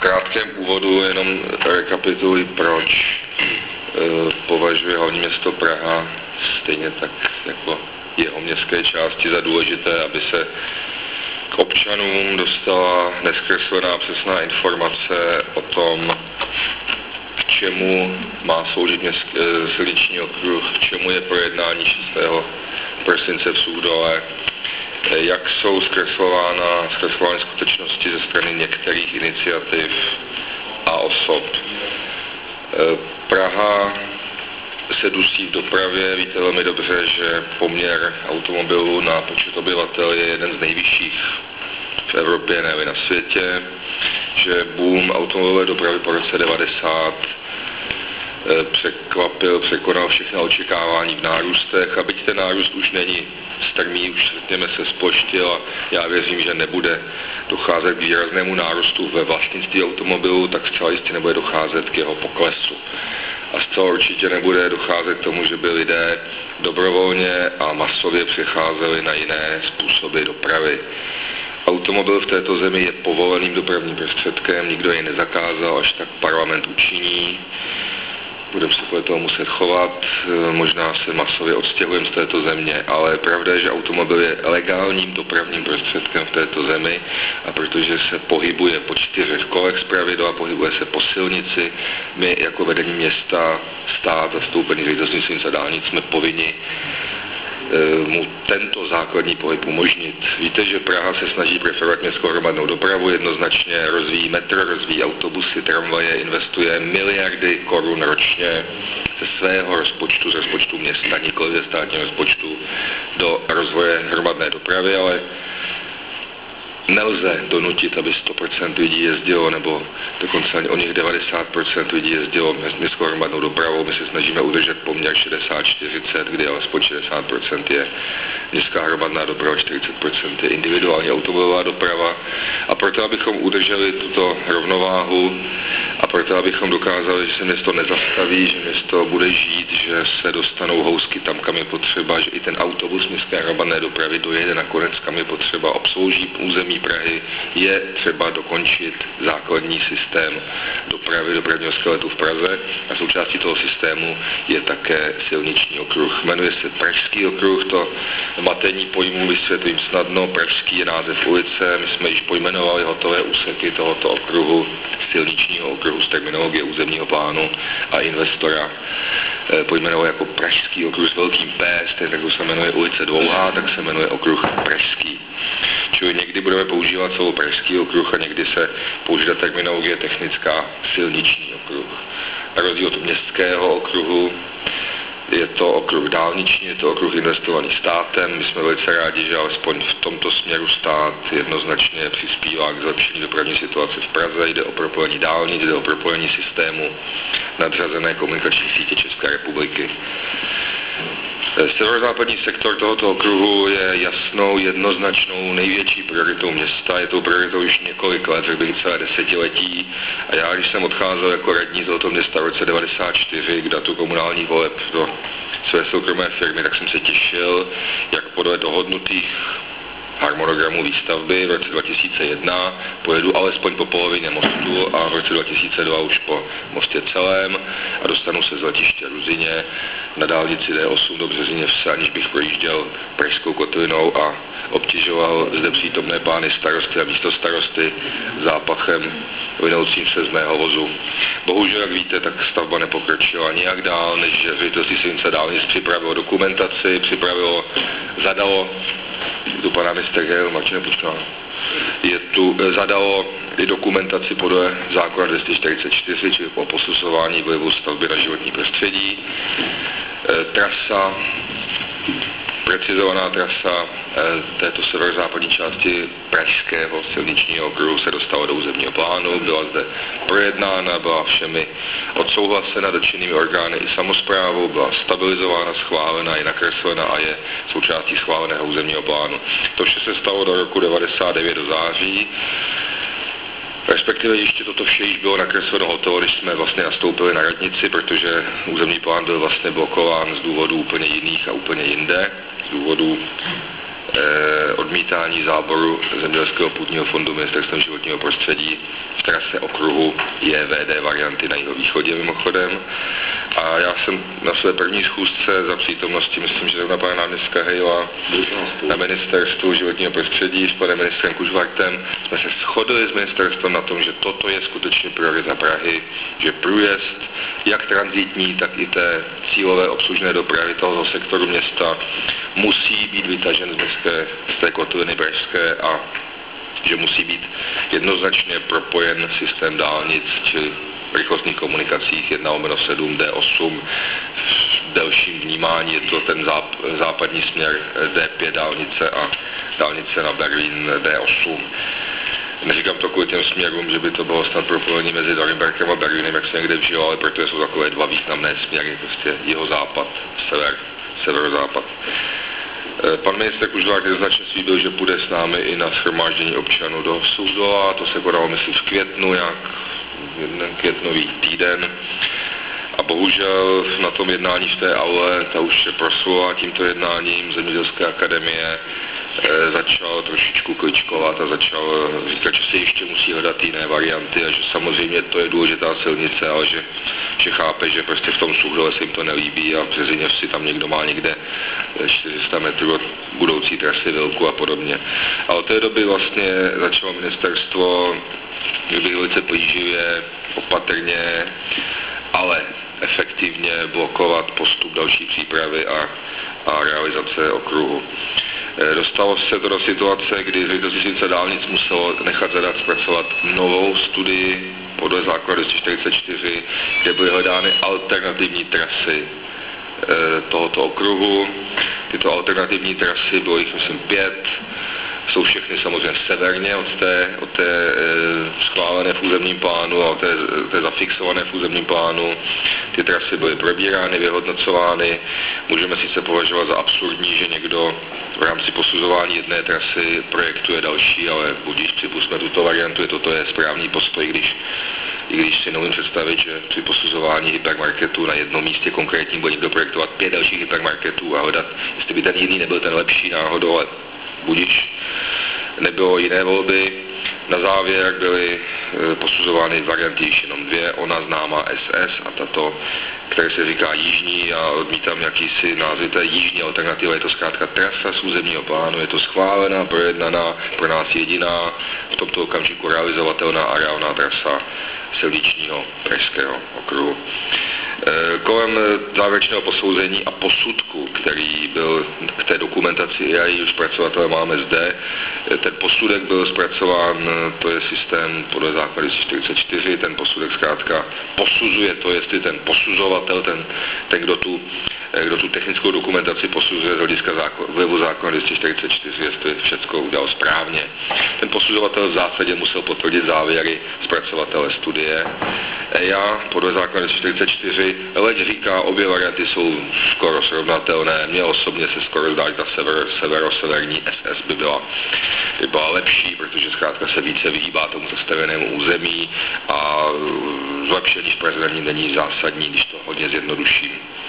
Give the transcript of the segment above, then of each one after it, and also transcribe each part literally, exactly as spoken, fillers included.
krátkém úvodu jenom rekapituluji, proč považuje hlavní město Praha stejně tak jako jeho městské části za důležité, aby se k občanům dostala nezkreslená přesná informace o tom, k čemu má sloužit městský, silniční okruh, k čemu je projednání šestého prosince v Suchdole, jak jsou zkreslována, zkreslovány skutečnosti ze strany některých iniciativ a osob. Praha se dusí v dopravě, víte velmi dobře, že poměr automobilů na počet obyvatel je jeden z nejvyšších v Evropě, ne na světě, že boom automobilové dopravy po roce devadesát překvapil, překonal všechna očekávání v nárůstech a byť ten nárůst už není strmý, už řekněme se zpoštil a já věřím, že nebude docházet k výraznému nárůstu ve vlastnictví automobilu, tak zcela jistě nebude docházet k jeho poklesu. A zcela určitě nebude docházet k tomu, že by lidé dobrovolně a masově přecházeli na jiné způsoby dopravy. Automobil v této zemi je povoleným dopravním prostředkem, nikdo jej nezakázal, až tak parlament učiní. Budeme se podle toho muset chovat, možná se masově odstěhujeme z této země, ale pravda je, že automobil je legálním dopravním prostředkem v této zemi a protože se pohybuje po čtyřech kolech zpravidla, pohybuje se po silnici, my jako vedení města, stát, zastoupený ředitelství silnic a dálnic jsme povinni mu tento základní pohyb umožnit. Víte, že Praha se snaží preferovat městskou hromadnou dopravu, jednoznačně rozvíjí metro, rozvíjí autobusy, tramvaje, investuje miliardy korun ročně ze svého rozpočtu, z rozpočtu města, nikoli ze státního rozpočtu, do rozvoje hromadné dopravy, ale nelze donutit, aby sto procent lidí jezdilo, nebo dokonce ani o nich devadesát procent lidí jezdilo městskou hromadnou dopravou. My se snažíme udržet poměr šedesát čtyřicet, kdy alespoň šedesát procent je městská hromadná doprava, čtyřicet procent je individuální automobilová doprava. A proto, abychom udrželi tuto rovnováhu a proto, abychom dokázali, že se město nezastaví, že město bude žít, že se dostanou housky tam, kam je potřeba, že i ten autobus městské hromadné dopravy dojede nakonec, kam je potřeba, obslouží území Prahy, je třeba dokončit základní systém dopravy, dopravního skeletu v Praze a součástí toho systému je také silniční okruh. Jmenuje se Pražský okruh, to matení pojmů vysvětlím snadno. Pražský je název ulice, my jsme již pojmenovali hotové úseky tohoto okruhu, silničního okruhu z terminologie územního plánu a investora pojmenoval jako Pražský okruh s velkým P, stejně tak se jmenuje ulice dlouhá, tak se jmenuje okruh Pražský. Čili někdy budeme používat slovo Pražský okruh a někdy se používá terminologie technická silniční okruh. Na rozdíl od městského okruhu je to okruh dálniční, je to okruh investovaný státem. My jsme velice rádi, že alespoň v tomto směru stát jednoznačně přispívá k zlepšení dopravní situace v Praze. Jde o propojení dálnic, jde o propojení systému nadřazené komunikační sítě České republiky. Severozápadní sektor tohoto okruhu je jasnou, jednoznačnou největší prioritou města. Je to prioritou už několik let, řekl bych celé desetiletí. A já, když jsem odcházel jako radní tohoto města v roce devadesát čtyři k datu komunálních voleb do své soukromé firmy, tak jsem se těšil, jak podle dohodnutých harmonogramu výstavby v roce dva tisíce jedna pojedu alespoň po polovině mostu a v roce dva tisíce dva už po mostě celém a dostanu se z letiště Ruzyně na dálnici D osm do Březině Vse, aniž bych projížděl Pražskou kotlinou a obtěžoval zde přítomné pány starosty a místostarosty zápachem vinoucím se z mého vozu. Bohužel, jak víte, tak stavba nepokročila nijak dál, než že ředitelství silnic a dálnic připravilo dokumentaci, připravilo, zadalo tu pana ministra Gejl, Martina Pučka, je tu, zadalo i dokumentaci podle zákona dvě stě čtyřicet čtyři, čili o posuzování vlivu stavby na životní prostředí. E, trasa, precizovaná trasa e, této severozápadní části pražského silničního okruhu se dostala do územního plánu, byla zde projednána, byla všemi odsouhlasena dotčenými orgány i samosprávou, byla stabilizována, schválena, je nakreslena a je součástí schváleného územního plánu. To vše se stalo do roku devadesát devět do září. Respektive ještě toto vše již bylo nakresleno hotovo, když jsme vlastně nastoupili na radnici, protože územní plán byl vlastně blokován z důvodů úplně jiných a úplně jinde, z důvodů eh, odmítání záboru Zemědělského půdního fondu Ministerstvem životního prostředí v trase okruhu J V D varianty na jihovýchodě mimochodem. A já jsem na své první schůzce za přítomnosti, myslím, že na pana náměstka Hejla na Ministerstvu životního prostředí s panem ministrem Kužvartem jsme se shodli s ministerstvem na tom, že toto je skutečně priorita Prahy, že průjezd jak tranzitní, tak i té cílové obslužné dopravy tohoto sektoru města musí být vytažen z, městské, z té kotliny pražské a že musí být jednoznačně propojen systém dálnic či rychlostních komunikacích jedna lomeno sedm D osm. V delším vnímání je to ten záp, západní směr D pět dálnice a dálnice na Berlín D osm. Neříkám to kvůli těm směrům, že by to bylo snad propojení mezi Norimberkem a Berlínem, jak se někde vžilo, ale protože jsou takové dva významné směry, prostě jihozápad, sever, severozápad. Pan ministr Kužvák jednoznačně slíbil, že půjde s námi i na shromáždění občanů do Suzdala, to se konalo myslím v květnu, jak jeden květnový týden. A bohužel na tom jednání v té aule, ta už je proslula tímto jednáním Zemědělské akademie, e, začal trošičku kličkovat a začal říkat, že se ještě musí hledat jiné varianty a že samozřejmě to je důležitá silnice, ale že, že chápe, že prostě v tom Suzdale se jim to nelíbí a v Březiněvsi tam někdo má někde čtyři sta metrů od budoucí trasy Vilku a podobně. A od té doby vlastně začalo ministerstvo, kdybych velice plíživě, opatrně, ale efektivně blokovat postup další přípravy a, a realizace okruhu. E, dostalo se to do situace, kdy ředitelství silnic a dálnic muselo nechat zadat zpracovat novou studii podle zákona dvě stě čtyřicet čtyři, kde byly hledány alternativní trasy e, tohoto okruhu. Tyto alternativní trasy bylo jich myslím pět. Jsou všechny samozřejmě severně od té, od té e, schválené v územním plánu a od té, té zafixované v územním plánu. Ty trasy byly probírány, vyhodnocovány. Můžeme sice považovat za absurdní, že někdo v rámci posuzování jedné trasy projektuje další, ale budíš připustme tuto variantu, je toto je správný postoj, když i když si neumím představit, že při posuzování hypermarketu na jednom místě konkrétním bude někdo projektovat pět dalších hypermarketů a hledat, jestli by ten jiný nebyl ten lepší náhodou, ale budiš, nebylo jiné volby. Na závěr byly e, posuzovány varianty již jenom dvě, ona známá S S a tato, které se říká jižní, a odmítám jakýsi název té jižní alternativa, je to zkrátka trasa z územního plánu, je to schválená, projednaná, pro nás jediná, v tomto okamžiku realizovatelná a reálná trasa silničního pražského okruhu. Kolem závěrečného posouzení a posudku, který byl k té dokumentaci I A I, už zpracovatele máme zde, ten posudek byl zpracován, to je systém podle zákona dvě stě čtyřicet čtyři, ten posudek zkrátka posuzuje to, jestli ten posuzovatel, ten, ten kdo, tu, kdo tu technickou dokumentaci posuzuje z hlediska zákon, vlivu zákona dvě stě čtyřicet čtyři, jestli všechno udělal správně. Ten posuzovatel v zásadě musel potvrdit závěry zpracovatele studie. E I A podle zákona dvě stě čtyřicet čtyři, leč říká, obě varianty jsou skoro srovnatelné. Mně osobně se skoro zdá, že ta sever, severo-severní S S by byla, by byla lepší, protože zkrátka se více vyhýbá tomu zastavenému území a zlepšení v Praze není zásadní, když to hodně zjednoduším.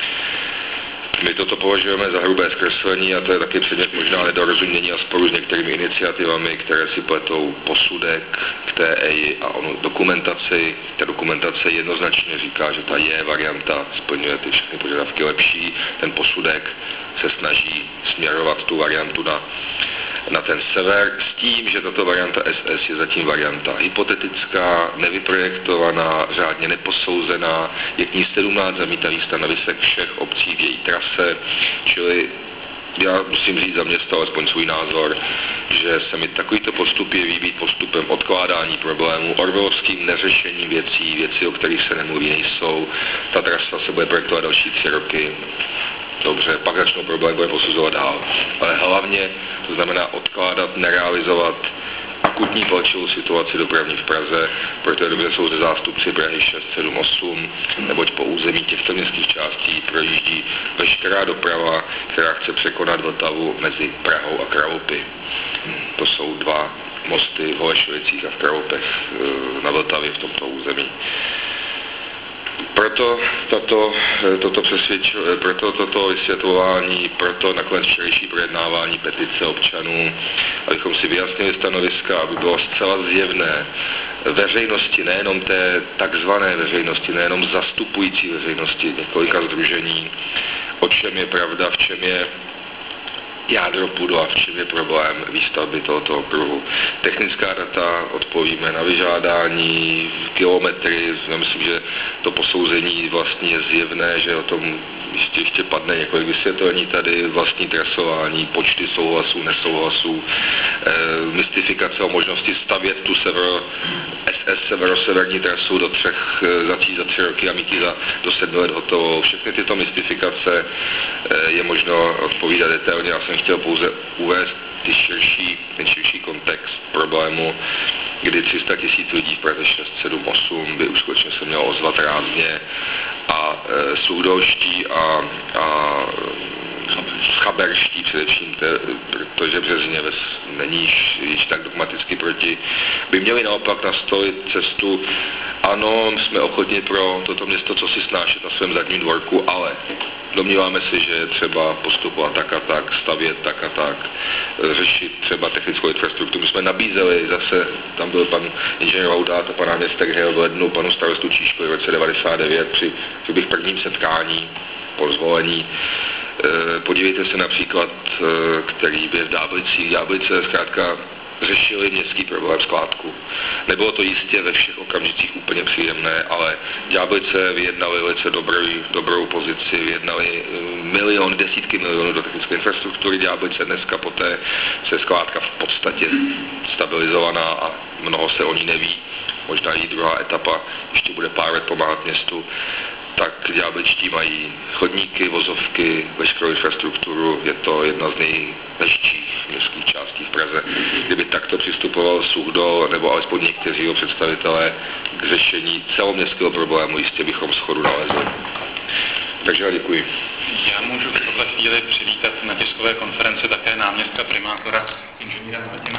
My toto považujeme za hrubé zkreslení a to je taky předmět možná nedorozumění a sporu s některými iniciativami, které si pletou posudek k té E I a onu dokumentaci. Ta dokumentace jednoznačně říká, že ta je varianta splňuje ty všechny požadavky lepší. Ten posudek se snaží směrovat tu variantu na, na ten sever s tím, že tato varianta S S je zatím varianta hypotetická, nevyprojektovaná, řádně neposouzená, je k ní sedmnáct zamítavých stanovisek všech obcí v její trase, čili já musím říct za město alespoň svůj názor, že se mi takovýto postup jeví být postupem odkládání problémů, orwellovským neřešením věcí, věci, o kterých se nemluví, nejsou. Ta trasa se bude projektovat další tři roky. Dobře, pak začnou problém, bude posuzovat dál. Ale hlavně to znamená odkládat, nerealizovat akutní palčivou situaci dopravní v Praze, protože dobře jsou zde zástupci Prahy šest, sedm, osm, neboť po území těchto městských částí projíždí veškerá doprava, která chce překonat Vltavu mezi Prahou a Kralupy. To jsou dva mosty v Holešovicích a v Kralupech na Vltavě v tomto území. Proto toto, toto, přesvědč, proto toto vysvětlování, proto nakonec včerejší projednávání petice občanů, abychom si vyjasnili stanoviska, aby bylo zcela zjevné veřejnosti, nejenom té takzvané veřejnosti, nejenom zastupující veřejnosti několika sdružení, o čem je pravda, v čem je jádro půdu a v čem je problém výstavby tohoto okruhu. Technická data odpovíme na vyžádání, kilometry, já myslím, že to posouzení vlastně je zjevné, že o tom ještě, ještě padne několik vysvětlení tady, vlastní trasování, počty souhlasů, nesouhlasů, e, mystifikace o možnosti stavět tu severo, S S severoseverní trasu do třech, začít za tři roky a mít ji za do sedmi let hotovou. Všechny tyto mystifikace e, je možno odpovídat detailně. Já jsem chtěl pouze uvést ty širší, ten širší kontext problému, kdy tři sta tisíc lidí v Praze šest, sedm, osm by už skutečně se mělo ozvat rázně a e, suhdolští a, a chaberští především, te, protože Březiněves není již, již tak dogmaticky proti, by měli naopak nastolit cestu. Ano, jsme ochotni pro toto město, co si snášet na svém zadním dvorku, ale domníváme se, že je třeba postupovat tak a tak, stavět tak a tak, řešit třeba technickou infrastrukturu. My jsme nabízeli zase, tam byl pan inženýr Laudát a pan náměstek Hejl v lednu, panu starostu Číškovi v roce devadesát devět při, při prvním setkání po zvolení. Podívejte se například, který byl v Dáblicích. Dáblice zkrátka řešili městský problém skládku. Nebylo to jistě ve všech okamžicích úplně příjemné, ale Ďáblice vyjednali velice dobrou, dobrou pozici, vyjednali milion, desítky milionů do technické infrastruktury. Ďáblice dneska poté se skládka v podstatě stabilizovaná a mnoho se o ní neví. Možná i druhá etapa ještě bude pár let pomáhat městu. Tak ďábličtí mají chodníky, vozovky, veškerou infrastrukturu, je to jedna z nejhezčích městských částí v Praze. Kdyby takto přistupoval Suchdol, nebo alespoň někteří jeho představitelé k řešení celoměstského problému, jistě bychom shodu nalezli. Takže já děkuji. Já můžu v tuhle chvíli přivítat na tiskové konferenci také náměstka primátora inženýra Martina